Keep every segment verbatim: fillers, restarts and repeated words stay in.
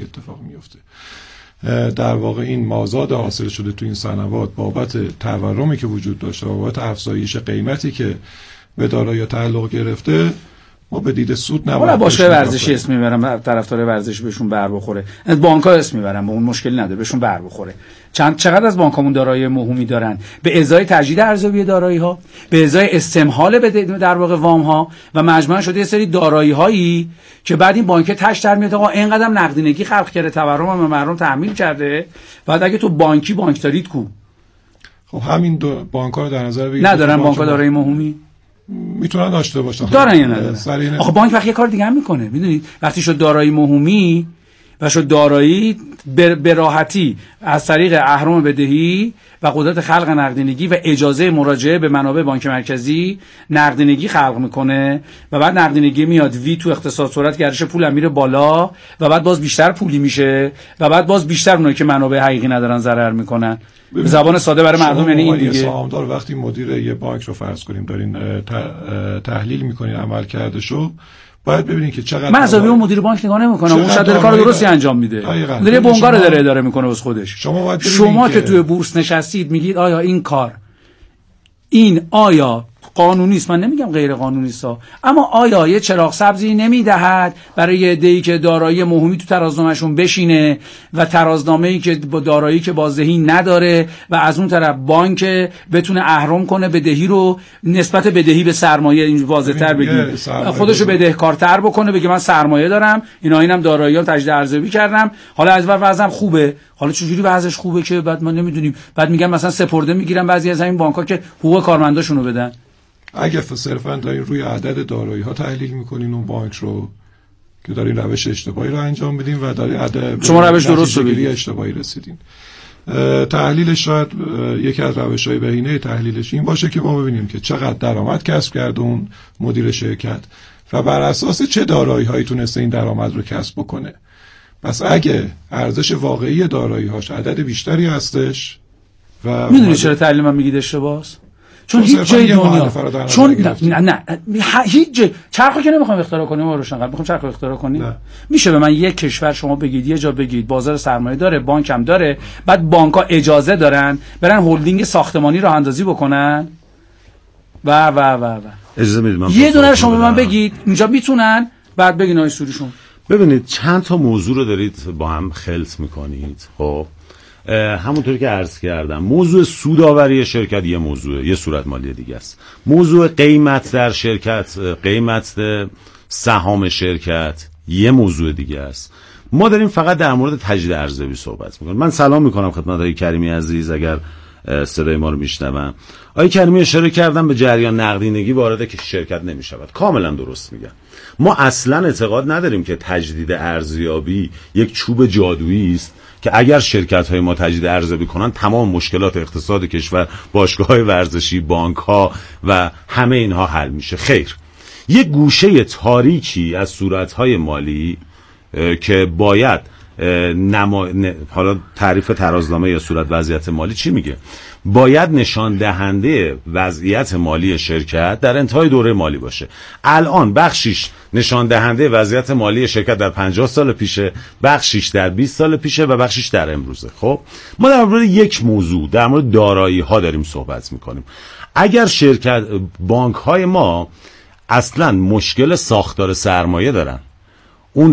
اتفاق میفته. در واقع این مازاد حاصل شده تو این سنوات بابت تورمی که وجود داشته، بابت افزایش قیمتی که به دارایی تعلق گرفته، ما به دید سود نباید. حالا باشگاه ورزشی اسم میبرم، طرفدار ورزش بهشون بر بخوره. بانک‌ها اسم میبرم، با اون مشکلی نداره، بهشون بر بخوره. چند چقدر از بانک‌هامون دارایی موهومی دارن؟ به ازای تجدید ارزیابی دارایی‌ها، به ازای استمهال به در واقع وام‌ها و مجموعاً شده یه سری دارایی‌هایی که بعد این بانک تاش در میاد آقا اینقدر نقدینگی خلق کرده، تورم هم مردم تحمیل کرده، بعد اگه تو بانکی بانک دارید کو؟ خب همین دو بانک‌ها رو در نظر بگیرید. ندارن بانک‌ها دارایی موهومی؟ میتونن داشته باشن. دارن یا ندارن؟ آخه بانک وقتی یه کار دیگه هم میکنه، میدونید وقتی شد دارایی موهومی و شد دارایی به راحتی از طریق اهرم بدهی و قدرت خلق نقدینگی و اجازه مراجعه به منابع بانک مرکزی نقدینگی خلق میکنه و بعد نقدینگی میاد وی تو اقتصاد صورت گردش پول هم میره بالا و بعد باز بیشتر پولی میشه و بعد باز بیشتر اونایی که منابع حقیقی ندارن ضرر میکنن. به زبان ساده برای مردم یعنی این دیگه. سهامدار وقتی مدیر یه بانک رو فرض کنیم دارین تحلیل میکنین عملکردشو، باید ببینید که چقدر من عذابی اون مدیر بانک نگاه نمیکنم، اون شاید کار درستی انجام میده، داره بنگاه رو داره اداره میکنه واسه خودش. شما, شما که توی بورس نشستید میگید آیا این کار این آیا قانونی است؟ من نمیگم غیر قانونی است، اما آیا یه چراغ سبزی نمیدهد برای یه عده‌ای که دارایی موهومی تو ترازنامه‌شون بشینه و ترازنامه‌ای که با دارایی که بازدهی نداره و از اون طرف بانک بتونه اهرم کنه بدهی رو نسبت بدهی به سرمایه، این واضح‌تر بگیم خودشو بدهکارتر بکنه، بگه من سرمایه دارم، اینا اینم داراییام تجدید ارزیابی کردم، حالا از وضعم خوبه. حالا چجوری وضعش خوبه که بعد ما نمیدونیم؟ بعد میگن مثلا سپرده میگیرن بعضی از این بانک‌ها که حقوق کارمنداشون رو بدن. اگه صرفا دارین روی عدد دارایی ها تحلیل میکنین اون بانک رو که دارین روش اشتباهی رو انجام بدین و دارین عدد شما روش درست رو بگیرید اشتباهی رسیدین. تحلیلش شاید یکی از روش‌های بهینه تحلیلش این باشه که ما ببینیم که چقدر درآمد کسب کرده اون مدیر شرکت و بر اساس چه دارایی هایی تونسته این درآمد رو کسب بکنه. پس اگه ارزش واقعی دارایی هاش عدد بیشتری هستش و میدونی چرا تحلیل من میگید اشتباهه؟ چون هیچ جای دنیا چون نه نه هیچ جای چرخو که نمیخوام اختراع کنیم ما روشن قلب میخوام چرخو اختراع کنیم نه. میشه به من یک کشور شما بگید یه جا بگید بازار سرمایه داره، بانک هم داره، بعد بانک‌ها اجازه دارن برن هلدینگ ساختمانی راه اندازی بکنن و و و و اجازه میدید من یه دونه شما به من بگید اینجا میتونن، بعد بگین آقای سوریشون. ببینید چند تا موضوع رو دارید با هم خلط میکنید. خب همونطوری که عرض کردم موضوع سودآوری شرکت یه موضوع، یه صورت مالی دیگه است. موضوع قیمت در شرکت، قیمت سهام شرکت یه موضوع دیگه است. ما داریم فقط در مورد تجدید ارزیابی صحبت میکنیم. من سلام میکنم خدمت آقای کریمی عزیز اگر صدای ما رو میشنون. آقای کریمی اشاره کردن به جریان نقدینگی وارد که شرکت نمیشود. کاملا درست میگن. ما اصلا اعتقاد نداریم که تجدید ارزیابی یک چوب جادویی است که اگر شرکت‌های ما تجدید ارزیابی کنن تمام مشکلات اقتصاد کشور، باشگاه‌های ورزشی، بانک‌ها و همه اینها حل میشه. خیر. یک گوشه تاریکی از صورت‌های مالی که باید نما... حالا تعریف ترازنامه یا صورت وضعیت مالی چی میگه؟ باید نشان دهنده وضعیت مالی شرکت در انتهای دوره مالی باشه. الان بخشیش نشان دهنده وضعیت مالی شرکت در پنجاه سال پیشه، بخشیش در بیست سال پیشه و بخشیش در امروزه. خب ما در مورد یک موضوع، در مورد دارایی ها داریم صحبت میکنیم. اگر شرکت بانک های ما اصلا مشکل ساختار سرمایه دارن، اون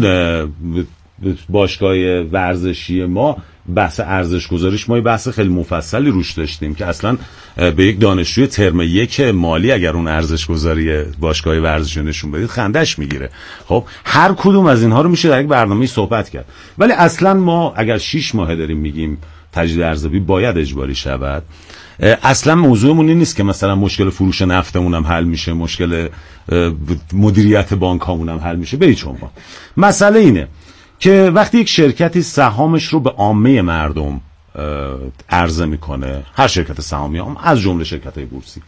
باشگاه ورزشی ما بحث ارزش گذاریش ما بحث خیلی مفصلی روش داشتیم که اصلا به یک دانشجوی ترم یک مالی اگر اون ارزش گذاری باشگاه ورزشی نشون بدید خندش میگیره. خب هر کدوم از اینها رو میشه در یک برنامه صحبت کرد، ولی اصلا ما اگر شش ماه داریم میگیم تجدید ارزیابی باید اجباری شود، اصلا موضوعمون این نیست که مثلا مشکل فروش نفتمون هم حل میشه، مشکل مدیریت بانک هامون هم حل میشه. به هیچ عنوان. مسئله اینه که وقتی یک شرکتی سهامش رو به عامه مردم عرضه میکنه، هر شرکت سهامی هم از جمله شرکت‌های بورسی،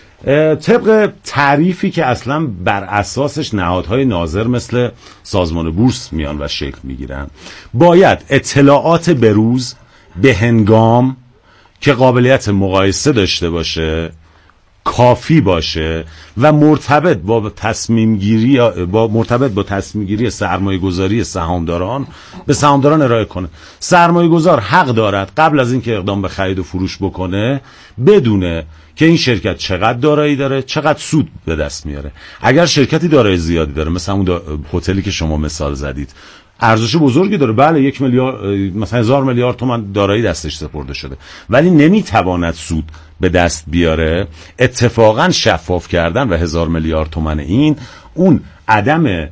طبق تعریفی که اصلا بر اساسش نهادهای ناظر مثل سازمان بورس میان و شکل میگیرن، باید اطلاعات بروز به هنگام که قابلیت مقایسه داشته باشه کافی باشه و مرتبط با تصمیم گیری با مرتبط با تصمیم گیری سرمایه گذاری سهامداران به سهامداران ارائه کنه. سرمایه گذار حق دارد قبل از اینکه اقدام به خرید و فروش بکنه بدونه که این شرکت چقدر دارایی داره، چقدر سود به دست میاره. اگر شرکتی دارایی زیادی داره، مثلا اون هتلی که شما مثال زدید ارزش بزرگی داره، بله یک میلیارد مثلا هزار میلیارد تومان دارایی دستش سپرده شده، ولی نمیتواند سود به دست بیاره، اتفاقا شفاف کردن و هزار میلیارد تومان این اون عدم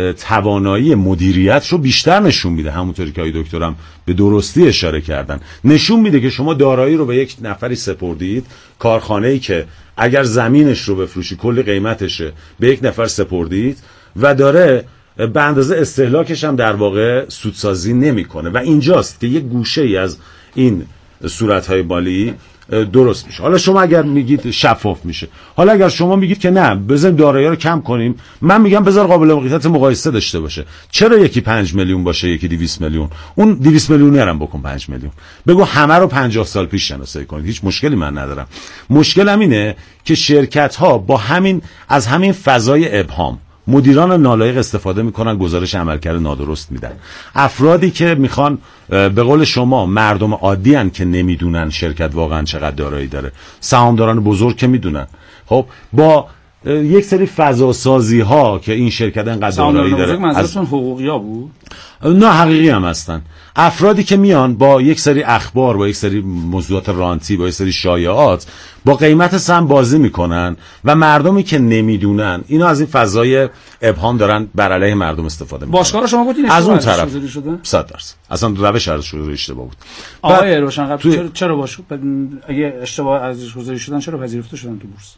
توانایی مدیریت رو بیشتر نشون میده. همونطوری که آقای دکترم به درستی اشاره کردن، نشون میده که شما دارایی رو به یک نفری سپردید، کارخانه‌ای که اگر زمینش رو بفروشی کلی قیمتشه به یک نفر سپردید و داره به اندازه استهلاکش هم در واقع سودسازی نمیکنه و اینجاست که یک گوشه ای از این صورت‌های مالی درست میشه. حالا شما اگر میگید شفاف میشه، حالا اگر شما میگید که نه بذاریم دارایی رو کم کنیم، من میگم بذار قابل مقایسه مقایسه داشته باشه. چرا یکی پنج میلیون باشه یکی دویست میلیون؟ اون دویست میلیونی هم بکن پنج میلیون، بگو همه رو پنجاه سال پیش شناسایی کنید، هیچ مشکلی من ندارم. مشکلم اینه که شرکت ها با همین از همین فضای ابهام مدیران نالایق استفاده میکنن، گزارش عملکرد نادرست میدن. افرادی که میخوان به قول شما مردم عادی ان که نمیدونن شرکت واقعا چقدر دارایی داره، سهامداران بزرگ که میدونن، خب با یک سری فضا سازی ها که این شرکت انقدر دارایی داره. منظورتون حقوقیا بود؟ نه حقیقی هم هستن. افرادی که میان با یک سری اخبار، با یک سری موضوعات رانتی، با یک سری شایعات با قیمت سهم بازی میکنن و مردمی که نمیدونن اینا از این فضای ابهام دارن بر علیه مردم استفاده میکنن. باشگاه شما گفتین از اون طرف صد درصد اصلا روش ارزش اشتباه بود. آقای روشنقبر توی... چرا چرا باش اگه اشتباه ارزش گذاری شدن چرا پذیرفته شدن تو بورس؟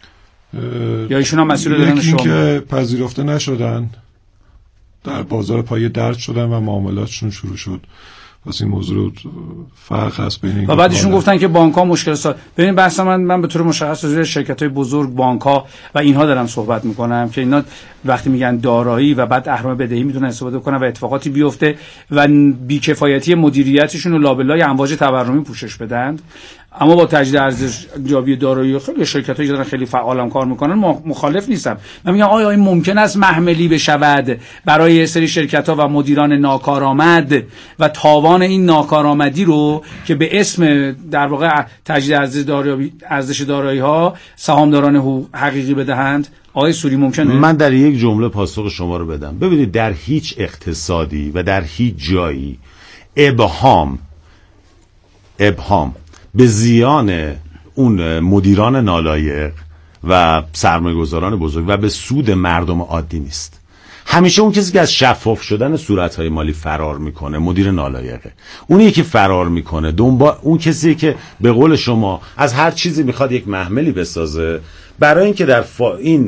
یا ایشون هم مسئول دارن شما؟ که پذیرفته نشدن، در بازار پایه درد شدن و معاملاتشون شروع شد. واسه این موضوع فرق هست بین این و بعد ایشون گفتن که بانک ها مشکل ساز. ببین بحث من من به طور مشخص از شرکت های بزرگ، بانک ها و اینها دارم صحبت میکنم که اینا وقتی میگن دارایی و بعد اهرم بدهی میتونن استفاده کنن و اتفاقاتی بیفته و بیکفایتی مدیریتشون رو لابلای امواج تورمی پوشش بدن. اما با تجدید ارزش جابی دارایی خیلی شرکت‌ها دارن خیلی فعالم کار میکنن، مخالف نیستم. من میگم آیا این ممکن است محملی بشود برای سری شرکت‌ها و مدیران ناکارآمد و تاوان این ناکارآمدی رو که به اسم در واقع تجدید ارزش دارایی ارزش دارایی‌ها سهامداران حقیقی بدهند؟ آقای سوری ممکنه؟ من در یک جمله پاسخ شما رو بدم. ببینید در هیچ اقتصادی و در هیچ جایی ابهام ابهام به زیان اون مدیران نالایق و سرمایه‌گذاران بزرگ و به سود مردم عادی نیست. همیشه اون کسی که از شفاف شدن صورت‌های مالی فرار میکنه مدیر نالایقه. اونی که فرار میکنه دنبال اون کسی که به قول شما از هر چیزی میخواد یک محملی بسازه برای اینکه در فا... این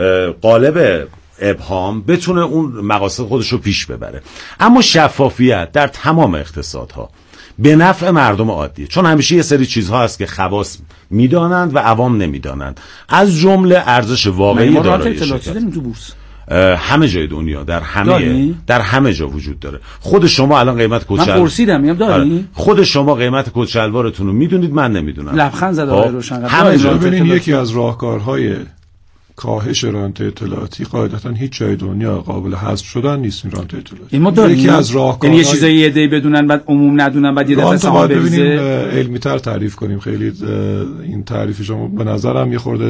قالب ابهام بتونه اون مقاصد خودش رو پیش ببره. اما شفافیت در تمام اقتصادها به نفع مردم عادیه، چون همیشه یه سری چیزها هست که خواص میدانند و عوام نمیدانند، از جمله ارزش واقعی دارایی شرکت. تو بورس همه جای دنیا در همه در همه جا وجود داره. خود شما الان قیمت کت شلوار من پرسیدم میگم داری؟ خود شما قیمت کت شلوارتون رو میدونید، من نمیدونم. لبخند زد آقای روشنقبر. همه جا ببینید یکی از راهکارهای کاهش رانت اطلاعاتی قاعدتا هیچ جای دنیا قابل حذف شدن نیست. این رانت اطلاعاتی این ما داریم یکی از راهکارهای، یعنی یه چیزایی یه دی بدونن بعد عموم ندونن بعد یه دفعه سهام بریزه. ببینیم علمی تر تعریف کنیم. خیلی این تعریف شما به نظرم یه خورده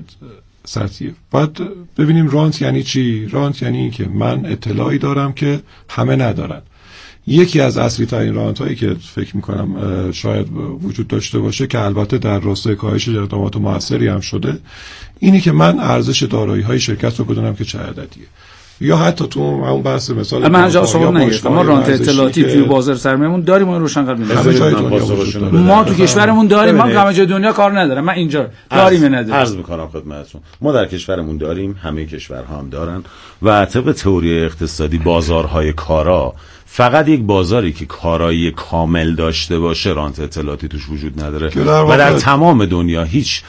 سطحیه. بعد ببینیم رانت یعنی چی. رانت یعنی این که من اطلاعی دارم که همه ندارن. یکی از اصلی ترین رانت هایی که فکر میکنم شاید وجود داشته باشه که البته در راستای کاهش اقدامات موثری هم شده، اینی که من ارزش دارایی های شرکت رو بدونم که چه عددیه. یا حتی تو اون بحث مثال من جا صحبت نگرفتم، ما رانت اطلاعاتی توی بازار سرمایه‌مون داریم. ما روشن‌قبر ما تو کشورمون داریم، ما همه جای دنیا کار ندارم. من اینجا داریم نداریم. عرض می‌کنم خدمتتون ما در کشورمون داریم، همه کشورها هم دارن و طبق تئوری اقتصادی بازارهای کارا فقط یک بازاری که کارایی کامل داشته باشه رانت اطلاعاتی توش وجود نداره و در تمام دنیا هیچ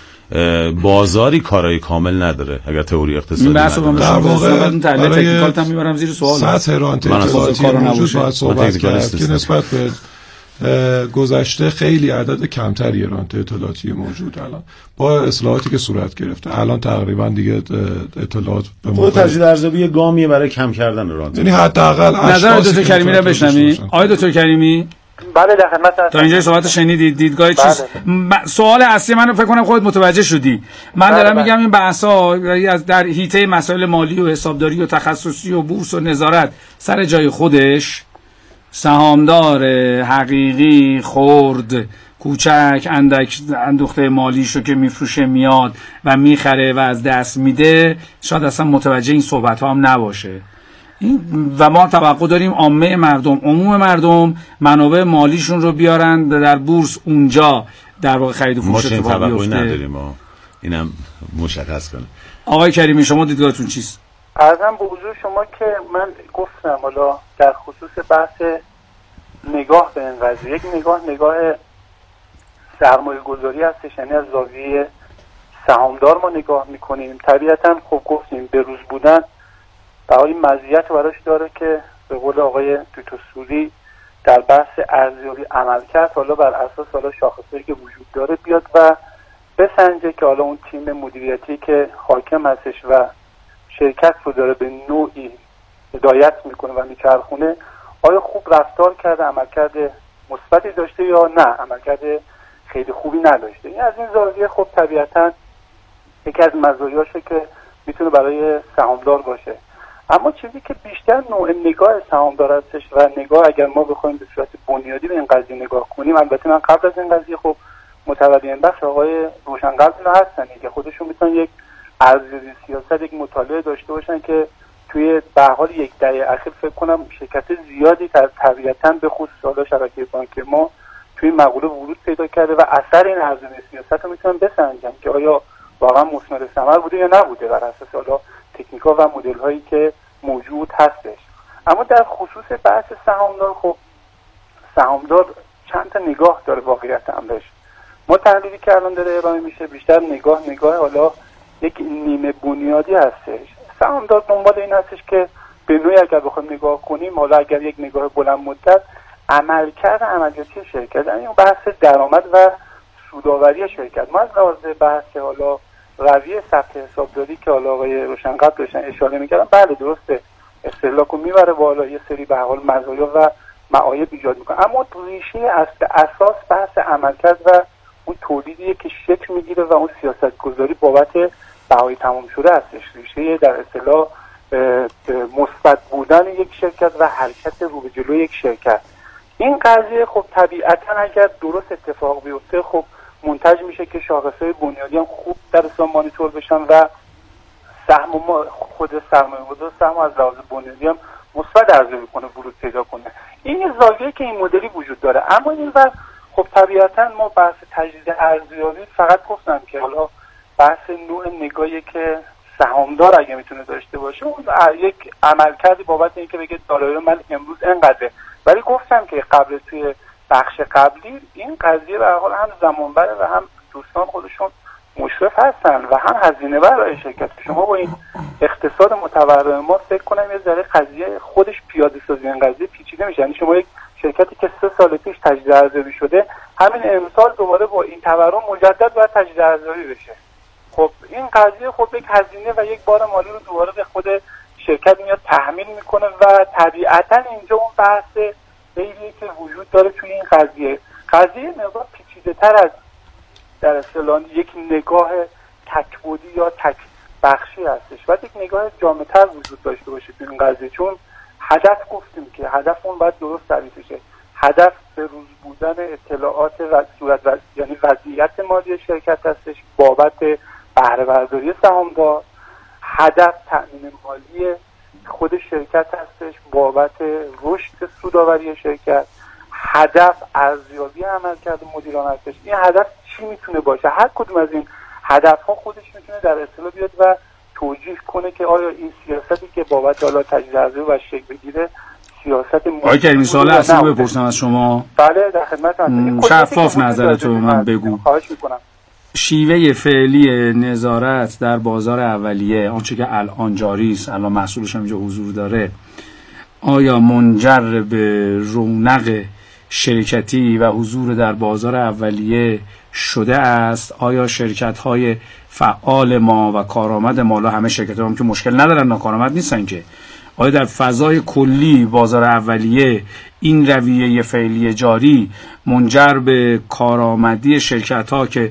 بازاری کارای کامل نداره. اگر تئوری اقتصادی در واقع تحلیل تکنیکال هم میبرم زیر سوال. سطح رانت اطلاعاتی وجود باید صحبت کرد که نسبت به گذشته خیلی عدد کمتری رانت اطلاعاتی موجود الان با اصلاحاتی که صورت گرفته. الان تقریبا دیگه اطلاعات به خود تجدید ارزیابی گامیه برای کم کردن رانت. یعنی حداقل نظر دکتر کریمی رو بشنوید. آقای دکتر کریمی بله در خدمت. تا اینجا صحبت شنیدید، دیدگاه چیز م... سوال اصلی منو فکر کنم خودت متوجه شدی. من دارم بله میگم این بحثا از در حیطه مسائل مالی و حسابداری و تخصصی و بورس و نظارت سر جای خودش، سهامدار حقیقی خرد کوچک اندک اندوخته مالیشو که میفروشه میاد و میخره و از دست میده، شاید اصلا متوجه این صحبت ها هم نباشه. این و ما توقع داریم عامه مردم، عموم مردم منابع مالیشون رو بیارن در بورس، اونجا در واقع خرید و فروش اتفاق بیفته. ما نداریم، ما اینم مشخص کنه. آقای کریمی شما دیدگاهتون چیست؟ عرضم به حضور شما که من گفتم حالا در خصوص بحث نگاه به این قضیه، یک نگاه نگاه سرمایه گذاری هستش، یعنی از زاویه سهامدار ما نگاه میکنیم. طبیعتا خب گفتیم به روز بودن برای مزیت براش داره که به قول آقای دکتر سوری در بحث ارزیابی عمل کرد، حالا بر اساس حالا شاخصهایی که وجود داره بیاد و بسنجه که حالا اون تیم مدیریتی که حاکم هستش و شرکت رو داره به نوعی هدایت میکنه و میچرخونه، آیا خوب رفتار کرده، عملکرد مثبتی داشته یا نه عملکرد خیلی خوبی نداشته. این از این زاویه خب طبیعتا یکی از مزایاشه که میتونه برای سهامدار باشه. اما چیزی که بیشتر نوع نگاه سهامدار هستش و نگاه اگر ما بخوایم به صورت بنیادی به این قضیه نگاه کنیم، البته من قبل از این قضیه خب متولی این بخش آقای روشنقلب اینا هستن که خودشون میتونن یک ارزیابی سیاست، یک مطالعه داشته باشن که توی به حال یک دهه اخیر فکر کنم شرکت زیادی در طبیعتاً به خصوص حالا شبکه بانک ما توی مقوله ورود پیدا کرده و اثر این ارزیابی سیاست رو میتونن بسنجن که آیا واقعا مثمر ثمر بوده یا نبوده بر اساس حالا تکنیک‌ها و مدل‌هایی که موجود هستش. اما در خصوص بحث سهامدار، خب سهامدار چند تا نگاه داره واقعیت امرش. ما تحلیلی که الان داره ارائه میشه بیشتر نگاه نگاه حالا یک نیمه بنیادی هستش. سهامدار دنبال این هستش که به نوعی اگر بخوایم نگاه کنیم، حالا اگر یک نگاه بلند مدت، عملکرد عملیاتی شرکت، یعنی بحث درآمد و سودآوری شرکت. ما از لحاظ بحث حالا رویه ثبت حسابداری که حالا آقای روشنقلب داشتن اشاره می‌کردن، بله درسته استهلاک رو میبره بالا، یه سری به حال مزایا و معایب ایجاد میکنه، اما ریشه اصل اساس بحث عملکرد و اون تولیدیه که شکل میگیره و اون سیاست گذاری بابت بهای تمام شده هستش. ریشه در اصطلاح مثبت بودن یک شرکت و حرکت رو به جلو یک شرکت. این قضیه خب طبیعتا اگر درست اتفاق بیفته خب منتج میشه که شاخصهای بنیادی هم خوب در اصطلاح مانیتور بشن و سهم ما خود سرمایه‌گذار سهم از لحاظ بنیادی هم مثبت ارزیابی کنه، ورود پیدا کنه. این یه زاویه که این مدلی وجود داره. اما این ور خب طبیعتا ما بحث تجدید ارزیابی فقط گفتم که حالا بحث نوع نگاهی که سهامدار اگه میتونه داشته باشه، اون یک عملکردی بابت اینکه بگه دارایی من امروز اینقدره. ولی گفتم که قبل توی بخش قبلی این قضیه به هر حال هم زمان بره و هم دوستان خودشون مشرف هستن و هم هزینه بر برای شرکت. شما با این اقتصاد متورم ما فکر کنم یه ذره قضیه خودش پیاده سازی این قضیه پیچیده میشه. یعنی شما یک شرکتی که سه سال پیش تجدید ارزیابی شده، همین امسال دوباره با این تورم مجدد باید تجدید ارزیابی بشه. خب این قضیه خب یک هزینه و یک بار مالی رو دوباره به خود شرکت میاد تحمیل میکنه و طبیعتا اینجا اون بحث خیلی که وجود داره توی این قضیه. قضیه نگاه پیچیده‌تر از در اصطلاح یک نگاه تک‌بعدی یا تک بخشی هستش و یک نگاه جامع‌تر وجود داشته باشه توی این قضیه. چون هدف گفتیم که هدف اون باید درست تعریف بشه. هدف به روز بودن اطلاعات و صورت و... یعنی وضعیت مالی شرکت هستش بابت بهره برداری سهامدار. هدف تأمین مالی خود شرکت هستش بابت رشد سودآوری شرکت. هدف ارزیابی عملکرد مدیران هستش. این هدف چی میتونه باشه؟ هر کدوم از این هدف ها خودش میتونه در اصطلاح بیاد و توجیه کنه که آیا این سیاستی که بابت حالا تجدید ارزیابی و شکل بگیره سیاست آقای کریمی سوال اصلی رو بپرسم از شما. بله در خدمتم. شفاف نظرتو به من بگو. خواهش میکنم. شیوه فعلی نظارت در بازار اولیه، آنچه که الان جاری است، الان محصولش هم اینجا حضور داره، آیا منجر به رونق شرکتی و حضور در بازار اولیه شده است؟ آیا شرکت‌های فعال ما و کارآمد ما، لا همه شرکت‌ها هم که مشکل ندارن، ناکارآمد نیستن که، آیا در فضای کلی بازار اولیه این رویه فعلی جاری منجر به کارآمدی شرکت‌ها که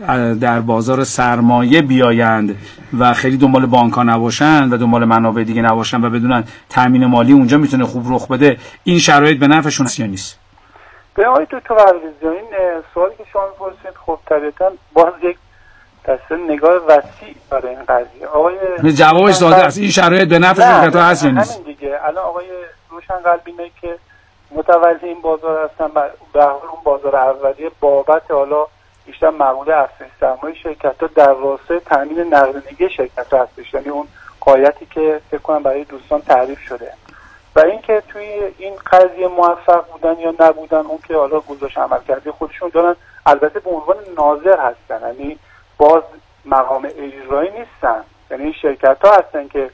در بازار سرمایه بیایند و خیلی دنبال بانک‌ها نباشند و دنبال منابع دیگه نباشند و بدونن تامین مالی اونجا میتونه خوب رخ بده، این شرایط به نفعشون است یا نیست؟ به آقای دکتر پرویزی، این سوالی که شما می‌پرسید خب طبیعتاً باز یک دسته نگاه وسیع برای این قضیه. آقای جوابش ساده است، این شرایط به نفع شرکت‌ها هست یا نیست؟ همین دیگه. الان آقای روشنقلبی اینه که متولی این بازار هستن، به هر اون بازار اولیه بابت حالا بیشتر معمول افزایش سرمایه شرکت‌ها در راستای تامین نقدینگی شرکت‌ها هستش، یعنی اون قایتی که فکر کنم برای دوستان تعریف شده. و اینکه توی این قضیه موفق بودن یا نبودن اون که حالا گزارش عملکردی خودشون دارن، البته به عنوان ناظر هستن، یعنی باز مقام اجرایی نیستن، یعنی شرکت‌ها هستن که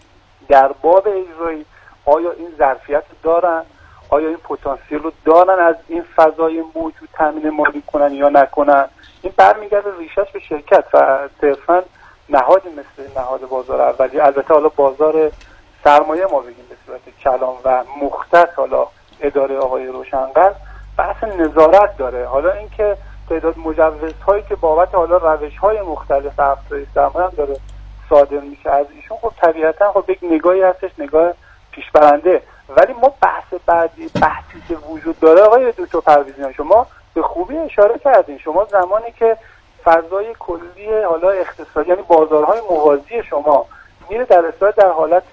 در باب اجرایی آیا این ظرفیت دارن، آیا این پتانسیل رو دارن از این فضای موجود تامین مالی کنن یا نکنن. این برمیگرده ریشش به شرکت و صرفاً نهادی مثل نهاد بازار اولی، البته حالا بازار سرمایه ما بگیم به صورت کلان و مختص، حالا اداره آقای روشنقلب بحث نظارت داره. حالا اینکه تعداد مجوزهایی که بابت حالا روش‌های مختلف افزایش سرمایه هم داره صادر میشه از ایشون، خب طبیعتاً خب یک نگاهی هستش، نگاه پیشبرنده. ولی ما بحث بعدی بحثی که وجود داره آقای دکتر پرویزیان، شما به خوبی اشاره کردین، شما زمانی که فضای کلی حالا اقتصادی یعنی بازارهای موازی شما میره در اصطلاح در حالت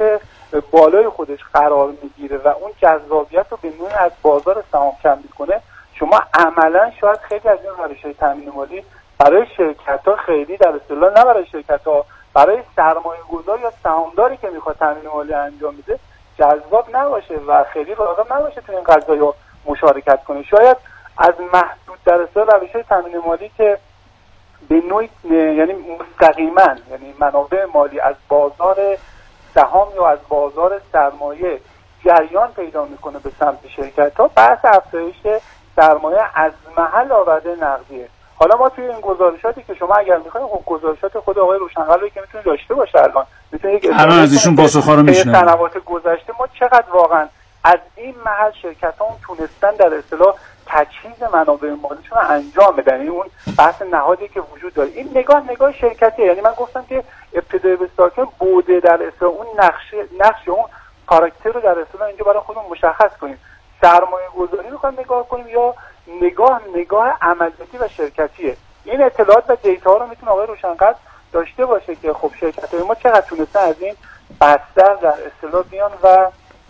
بالای خودش قرار میگیره و اون جذابیت رو به نوعی از بازار سهام کم میکنه، شما عملا شاید خیلی از این روش‌های تامین مالی برای شرکت‌ها خیلی در اصطلاح نه برای شرکت‌ها، برای سرمایه‌گذار یا سهامداری که میخواد تامین مالی انجام میده جذاب نباشه و خیلی راغب نباشه تو این قضايا مشارکت کنه. شاید از محدود در اصطلاح روش‌های تامین مالی که به نوعی یعنی مستقیما یعنی منابع مالی از بازار سهام یا از بازار سرمایه جریان پیدا میکنه به سمت شرکت‌ها، بحث افزایش سرمایه از محل آورده نقدیه. حالا ما توی این گزارشاتی که شما اگر میخواید خب گزارشات خود آقای روشنقلبی که میتونه داشته باشه الان میتونه یک الان از ایشون پاسخ‌ها رو میشنویم. سنوات گذشته ما چقدر واقعا از این محل شرکت‌ها اون تونستن در اصطلاح تجهیز منابع مالیشون رو انجام بدن. این اون بحث نهادی که وجود داره، این نگاه نگاه شرکتیه. یعنی من گفتم که ابتدای به ساکن بوده در اصطلاح اون نقش نقش اون کاراکتر رو در اصطلاح اینجا برای خودمون مشخص کنیم، سرمایه گذاری رو نگاه کنیم یا نگاه نگاه عملیاتی و شرکتیه. این اطلاعات و دیتا رو میتونه آقای روشنقلب داشته باشه که خب شرکت‌های ما چقدر تونستن از این بستر در اصطلاح بیان و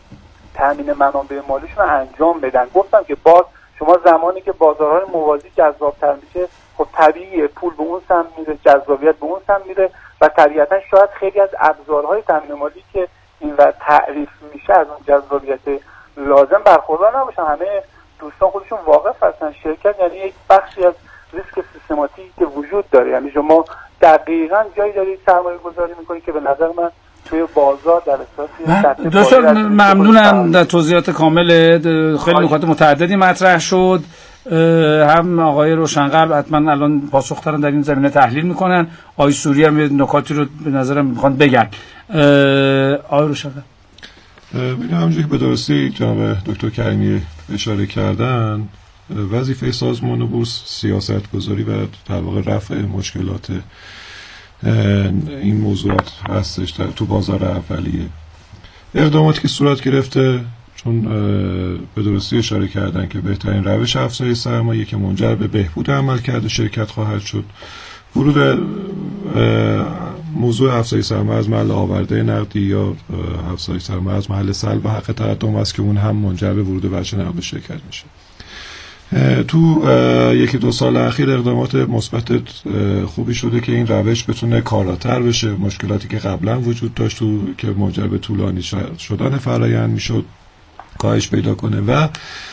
تامین منابع مالیشون رو انجام بدن. گفتم که باز شما زمانی که بازارهای موازی جذاب‌تر میشه خب طبیعیه پول به اون سمت میره، جذابیت به اون سمت میره و طبیعتاً شاید خیلی از ابزارهای تامین مالی که اینور تعریف میشه از اون جذابیت لازم برخوردار نباشن. همه دوستان خودشون واقف هستن شرکت یعنی یک بخشی از ریسک سیستماتیکی که وجود داره، یعنی شما دقیقاً جایی دارید سرمایه گذاری میکنید که به نظر من توی بازار در اساس دکتر ممنونم در توضیحات کامل. خیلی نکات متعددی مطرح شد، هم آقای روشنقلب حتما الان پاسخ دارن در این زمینه تحلیل میکنن، آقای سوری هم نکاتی رو به نظرم میخوان بگن. آقای روشنقلب ببینید همونجوری که به درستی جناب دکتر کریمی اشاره کردن، وظیفه سازمان بورس سیاست گذاری و در واقع رفع مشکلات این موضوعات هستش تو بازار اولیه. اقداماتی که صورت گرفته چون به درستی اشاره کردن که بهترین روش افزایش سرمایه که منجر به بهبود عملکرد شرکت خواهد شد، ورود موضوع افزایش سرمایه از محل آورده نقدی یا افزایش سرمایه از محل سلب حق تقدم است که اون هم منجر به ورود بچه نقد شرکت میشه. تو یکی دو سال اخیر اقدامات مثبت خوبی شده که این روش بتونه کاراتر بشه، مشکلاتی که قبلا وجود داشت تو که منجر به طولانی شدن فرآیند میشد کاهش پیدا کنه و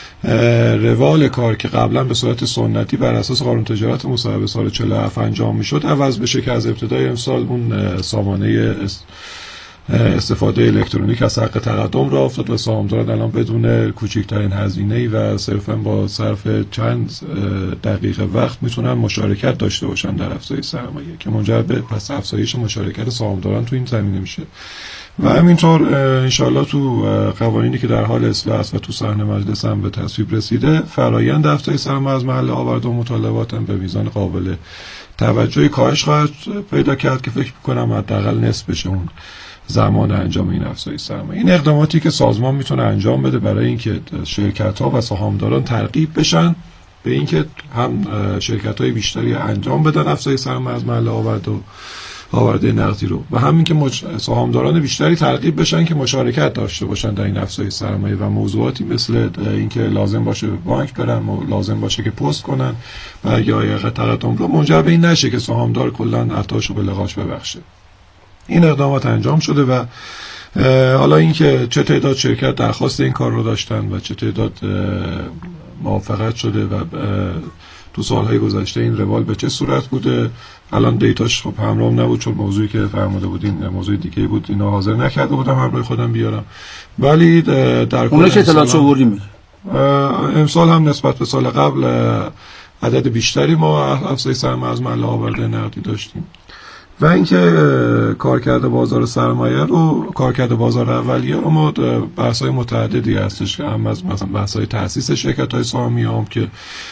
روال کار که قبلا به صورت سنتی بر اساس قانون تجارت مصوب سال چهل و هفت انجام میشد عوض بشه که از ابتدای امسال اون سامانه استفاده الکترونیک از حق تقدم راه افتاد و سهامداران الان بدون کوچکترین هزینه‌ای و صرفا با صرف چند دقیقه وقت میتونن مشارکت داشته باشن در افزایش سرمایه که منجر به پس افزایش مشارکت سهامداران تو این زمینه میشه. و همینطور انشاءالله تو قوانینی که در حال اصلاح است و تو صحن مجلس هم به تصویب رسیده، فرایند افزایش سرمایه از محل آورده و مطالبات هم به میزان قابل توجهی کاهش خواهد پیدا کرد که فکر میکنم حداقل نصف بشه اون زمان انجام این افزایش سرمایه. این اقداماتی که سازمان میتونه انجام بده برای اینکه شرکت‌ها و سهامداران ترغیب بشن به اینکه هم شرکت‌های بیشتری انجام بدن افزایش سرمایه از محل آورده و آورده نقدی رو، و همین که مج... سهامداران بیشتری ترغیب بشن که مشارکت داشته باشن در این افزایش سرمایه و موضوعاتی مثل اینکه لازم باشه به بانک برن و لازم باشه که پست کنن برای حق تقدم رو، منجر به این نشه که سهامدار کلا ارتعاشو به لغاش ببخشه. این اقدامات انجام شده و حالا اینکه چه تعداد شرکت درخواست این کار رو داشتن و چه تعداد موافقت شده و تو سالهای گذشته این روال به چه صورت بوده، الان دیتاش خب همراه نبود چون موضوعی که فرموده بودین موضوع دیگه بود، اینا حاضر نکرده بودم همراه خودم بیارم، ولی در اون که اطلاعات آوردیم امسال هم نسبت به سال قبل عدد بیشتری ما افزایش سرمایه از محل آورده نقدی داشتیم. و اینکه کارکرد بازار سرمایه رو کارکرد بازار اولیه رو ما بحث‌های متعددی هستش که هم از مثلا بحث‌های تأسیس شرکت‌های سهامی عام که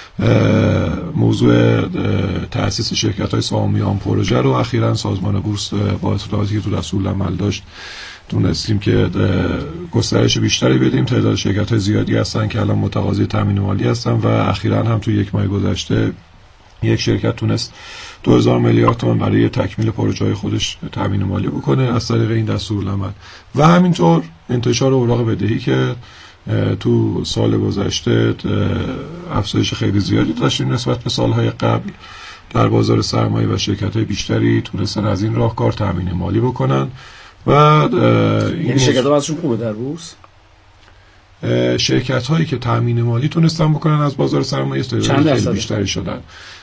موضوع تأسیس شرکت‌های سهامی عام پروژه رو اخیراً سازمان بورس با اطلاعاتی که تو دستور العمل داشت تونستیم که گسترش بیشتری بدیم. تعداد شرکت‌های زیادی هستن که الان متقاضی تامین مالی هستن و اخیراً هم تو یک ماه گذشته یک شرکت تونست دو هزار میلیارد تومان برای تکمیل پروژه‌های خودش تامین مالی بکنه از طریق این دستورالعمل. و همینطور انتشار اوراق بدهی که تو سال گذشته افزایش خیلی زیادی داشتیم نسبت به سالهای قبل در بازار سرمایه و شرکت‌های بیشتری تونستن از این راهکار تامین مالی بکنن و این شرکت‌ها واسهشون خوبه در بورس. شرکت‌هایی که تامین مالی تونستن بکنن از بازار سرمایه خیلی بیشتری شدن.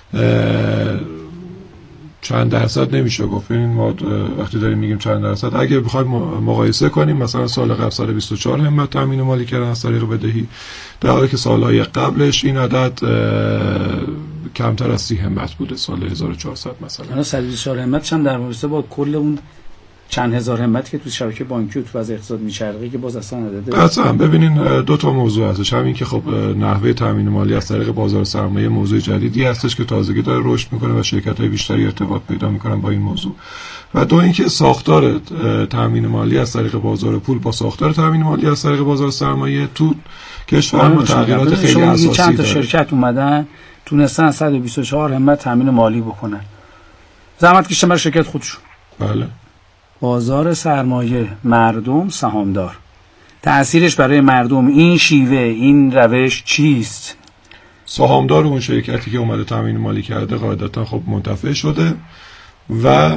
چند درصد نمیشه گفت، این ما وقتی داریم میگیم چند درصد اگه بخوایم مقایسه کنیم مثلا سال قبل سال بیست و چهار همت تامین مالی کردن از طریق بدهی، در حالی که سالهای قبلش این عدد کمتر از سی همت بوده، سال هزار و چهارصد مثلا. الان صد و بیست و چهار همت چند در مقایسه با کل اون چند هزار همت که تو شبکه بانکی و تو وضع اقتصاد میچرخه که باز اصلا عدده. اصلا ببینین دو تا موضوع هستش، همین که خب نحوه تامین مالی از طریق بازار سرمایه موضوع جدیدی هستش که تازگی داره رشد میکنه و شرکت‌های بیشتری ارتباط پیدا میکنن با این موضوع، و دو اینکه ساختار تامین مالی از طریق بازار پول با ساختار تامین مالی از طریق بازار سرمایه تو کشور تغییرات خیلی اساسی داره. چند تا شرکت اومدن تونستن صد و بیست و چهار همت تامین مالی بکنن، زحمت کشیدن برای شرکت خودشون. بله. بازار سرمایه، مردم، سهامدار، تأثیرش برای مردم این شیوه این روش چیست؟ سهامدار اون شرکتی که اومده تامین مالی کرده قاعدتا خب منتفع شده و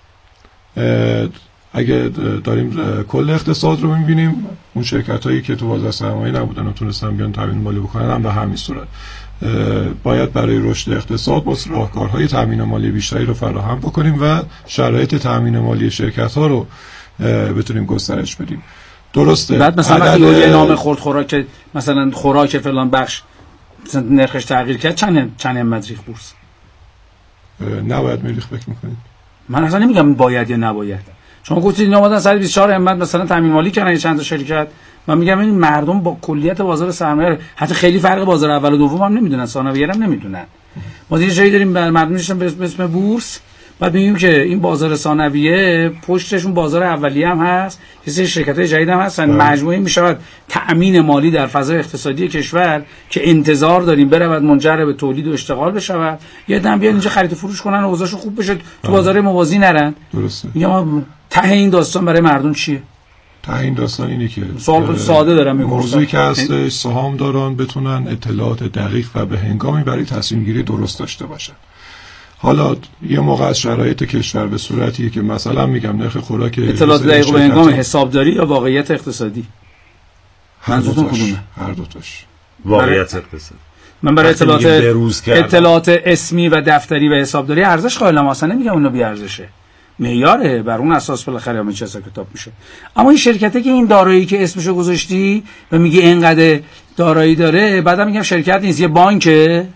اگه داریم کل اقتصاد رو می‌بینیم اون شرکتایی که تو بازار سرمایه نبودن و تونستن بیان تامین مالی بکنن هم به همین صورت باید برای رشد اقتصاد با راهکارهای تامین مالی بیشتری رو فراهم بکنیم و شرایط تامین مالی شرکت‌ها رو بتونیم گسترش بدیم. درسته. بعد مثلا وقتی یه نام خورد خوراک مثلا خوراک فلان بخش مثلا نرخش تغییر کرد چند چند همت ریخت بورس؟ نباید میریخت فکر می‌کنید؟ من اصلا نمیگم باید یا نباید. شما گفتید اینا اومدن صد و بیست و چهار همت مثلا تامین مالی کردن چند تا شرکت، من میگم این مردم با کلیت بازار سرمایه حتی خیلی فرق بازار اول و دوم هم نمیدونن، ثانویه هم نمیدونن. ما یه جایی داریم مردم میشن به اسم بورس، بعد میگیم که این بازار ثانویه پشتشون بازار اولیه هم هست، یه سری شرکت‌های جدید هم هستن، مجموعی میشود تأمین مالی در فضای اقتصادی کشور که انتظار داریم برود منجر به تولید و اشتغال بشه، یه دم بیان اینجا خرید و فروش کنن و اوضاعشون خوب بشه، تو بازار موازی نرن. درسته. میگم ته این داستان برای مردم چیه؟ ته این داستان اینه که سوال ساده دارم میگم، موضوعی که هستش سهامداران بتونن اطلاعات دقیق و به هنگامی برای تصمیم گیری درست داشته باشن. حالا یه موقع از شرایط کشور به صورتیه که مثلا میگم نرخ خوراک اطلاعات دقیق به هنگام حسابداری یا واقعیت اقتصادی؟ منظورتون کدومه؟ هر دو تاش. واقعیت اقتصادی. من برای اطلاعات اطلاعات اسمی و دفتری و حسابداری ارزش قائلم، اصلا نمیگم اونو بی ارزشه. معیاره، بر اون اساس بالاخره همه چی حساب کتاب میشه. اما این شرکته که این دارایی که اسمشو گذاشتی و میگه اینقدر دارایی داره، بعدم میگم شرکت نیست، یه بانکه،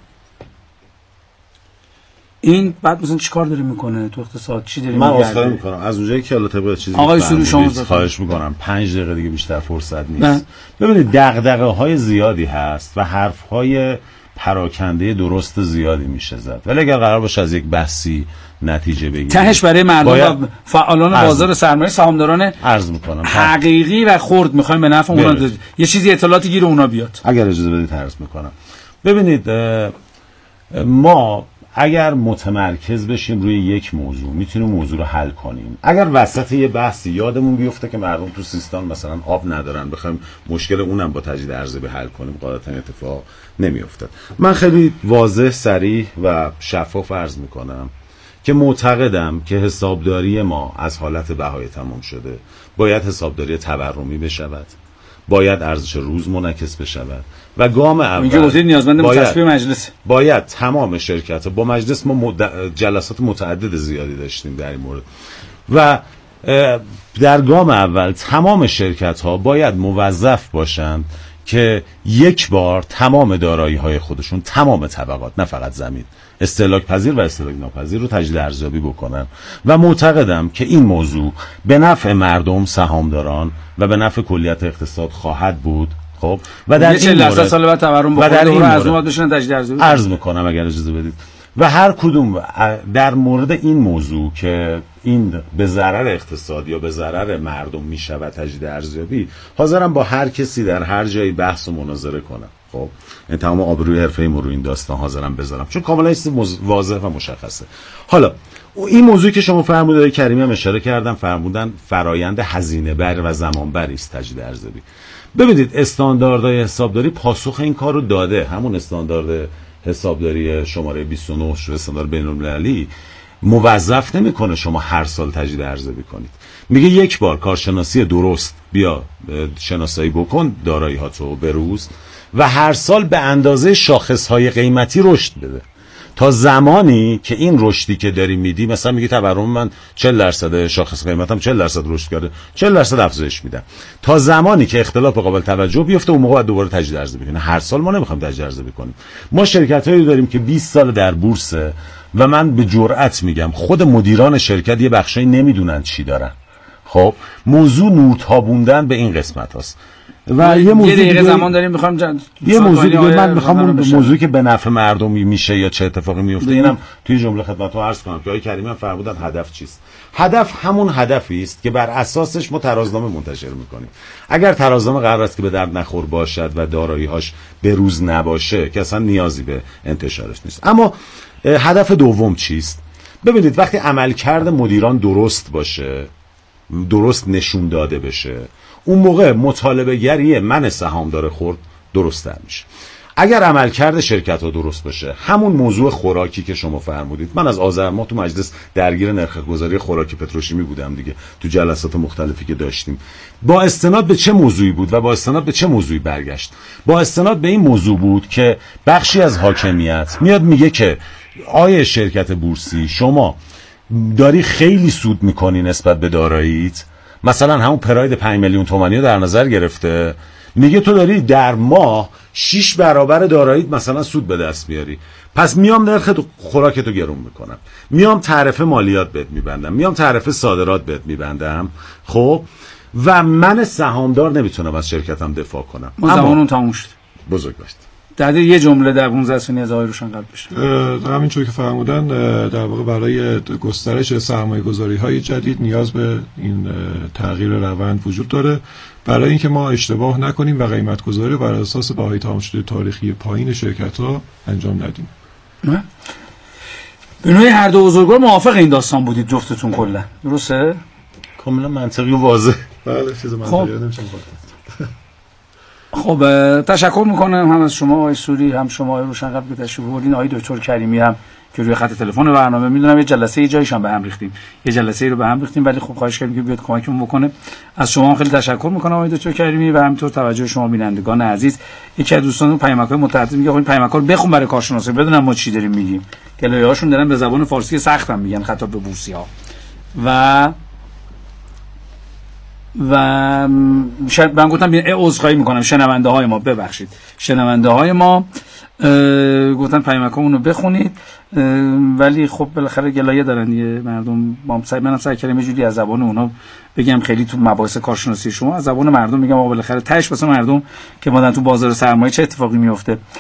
این بعد مثلا چیکار داره میکنه تو اقتصاد؟ چی داره من میگه؟ عذرخواهی میکنم از اونجایی که البته باید چیزی آقای سروش شما خواهش میکنم پنج دقیقه دیگه بیشتر فرصت نیست. ببینید دغدغه های زیادی هست و حرف های پراکنده درست زیادی میشه زد، ولی اگر قرار باشه از یک بحثی نتیجه بگیریم تهش برای مردم و فعالان بازار سرمایه سهامداران عرض میکنم حقیقی و خرد میخوایم به نفع اونا یه چیزی اطلاعاتی گیر اونا بیاد. اگر اجازه بدید عرض میکنم. ببینید ما اگر متمرکز بشیم روی یک موضوع میتونیم موضوع رو حل کنیم. اگر وسط یه بحثی یادمون بیفته که مردم تو سیستان مثلا آب ندارن، بخوایم مشکل اونم با تجدید ارزیابی حل کنیم، قاعدتا اتفاق نمیافتاد. من خیلی واضح، صریح و شفاف عرض میکنم که معتقدم که حسابداری ما از حالت بهای تمام شده، باید حسابداری تورمی بشود، باید ارزش روز منعکس بشود و گام اول اینجا وزیر نیازمند تصویب مجلس، باید تمام شرکت ها با مجلس ما مد... جلسات متعدد زیادی داشتیم در این مورد و در گام اول تمام شرکت ها باید موظف باشند که یک بار تمام دارایی های خودشون، تمام طبقات نه فقط زمین، استهلاک پذیر و استهلاک ناپذیر رو تجدید ارزیابی بکنن و معتقدم که این موضوع به نفع مردم، سهامداران و به نفع کلیت اقتصاد خواهد بود. خب و در این مورد سال بعد تورم بخوره و در از اون بشن تجدید ارزیابی عرض میکنم اگر اجازه بدید و هر کدوم در مورد این موضوع که این به ضرر اقتصاد یا به ضرر مردم میشود تجدید ارزیابی، حاضرم با هر کسی در هر جایی بحث و مناظره کنم. خب این تمام آبروی حرفه‌ای ما رو این داستان حاضرم بذارم، چون کاملا چیز واضح و مشخصه. حالا این موضوعی که شما فرمودید کریمی هم اشاره کردن، فرمودن فرایند هزینه بر و زمان بری است تجدید ارزیابی. ببینید استانداردهای حسابداری پاسخ این کار رو داده. همون استاندارد حسابداری شماره بیست و نه شو استاندارد بین‌المللی موظف نمیکنه شما هر سال تجدید ارزیابی کنید، میگه یک بار کارشناسی درست بیا شناسایی بکن دارایی ها تو بروز و هر سال به اندازه شاخصهای قیمتی رشد بده تا زمانی که این رشدی که داری میدی، مثلا میگی تورم من چهل درصد شاخص قیمتم چهل درصد رشد کرده، چهل درصد افزایش میدم، تا زمانی که اختلاف قابل توجه بیفته اون موقع بعد دوباره تجدید ارزیابی کنه. هر سال ما نمیخوایم تجدید ارزیابی کنیم. ما شرکتایی داریم که بیست سال در بورسه و من به جرئت میگم خود مدیران شرکت یه بخشایی نمیدونن چی دارن. خب موضوع نورتابوندن به این قسمت هست و یه موضوع دیگه زمان داریم میخوام جن... یه موضوع دیگه من میخوام اون موضوعی که به نفع مردم میشه یا چه اتفاقی میفته اینم توی جمله خدمتتون عرض کنم که آقای کریمی هم فرمودن هدف چیست. هدف همون هدفی است که بر اساسش ما ترازنامه منتشر میکنیم. اگر ترازنامه قرار است که به درد نخور باشد و دارایی‌هاش به روز نباشه که اصلا نیازی به انتشارش نیست. اما هدف دوم چیست؟ ببینید وقتی عملکرد مدیران درست باشه، درست نشون داده بشه، اون موقع مطالبه گری من سهامدار خرد درست‌تر میشه. اگر عملکرد شرکت ها درست باشه، همون موضوع خوراکی که شما فرمودید، من از آذر ماه تو مجلس درگیر نرخ‌گذاری خوراکی پتروشیمی بودم دیگه، تو جلسات مختلفی که داشتیم. با استناد به چه موضوعی بود و با استناد به چه موضوعی برگشت؟ با استناد به این موضوع بود که بخشی از حاکمیت میاد میگه که آیه شرکت بورسی شما داری خیلی سود میکنی نسبت به داراییت، مثلا همون پراید پنج میلیون تومانی رو در نظر گرفته، میگه تو داری در ماه شش برابر داراییت مثلا سود به دست میاری، پس میام نرخ خوراکتو گرون میکنم، میام تعرفه مالیات بهت میبندم، میام تعرفه صادرات بهت میبندم. خب و من سهامدار نمیتونم از شرکتم دفاع کنم. ما زمانون تموم شد. بزرگ باشید. در یه جمله در پانزده ثانیه از آقای روشنقلب بشه. همینطور که فرمودن در واقع برای گسترش سرمایه‌گذاری‌های جدید نیاز به این تغییر روند وجود داره، برای اینکه ما اشتباه نکنیم و قیمت‌گذاری بر اساس بهای تمام شده تاریخی پایین شرکت‌ها انجام ندیم. به نوعی هر دو بزرگوار موافق این داستان بودید جفتتون کلا، درسته؟ کاملا منطقی و واضح. بله چیز منطقی نمیشه گفت. خب تشکر میکنم هم از شما آقای سوری، هم شما آقای روشنقلب که تشریف آوردین، آقای دکتر کریمی هم که روی خط تلفن برنامه، میدونم یه جلسه ای جایشان به هم ریختیم، یه جلسه ای رو به هم ریختیم، ولی خب خواهش کردیم که بیاد کمکمون بکنه. از شما هم خیلی تشکر میکنم آقای دکتر کریمی و همینطور توجه شما بینندگان عزیز. یکی از دوستان پیامک‌های متعدد میگه آقا این پیامک رو بخون برای کارشناسی بدونم ما چی داریم میگیم، گلایه‌هاشون دارن به زبان فارسی سختم میگن خطاب به بورسی‌ها. و و من گفتم عذرخواهی میکنم شنونده های ما، ببخشید شنونده های ما گفتن پیامکمون رو بخونید، ولی خب بالاخره گلایه دارن دیگه مردم. ما سعی منم سعی کردم یه جوری از زبان اونا بگم، خیلی تو مباحث کارشناسی شما از زبان مردم میگم، بالاخره تهش واسه مردم که مادن تو بازار سرمایه چه اتفاقی میفته.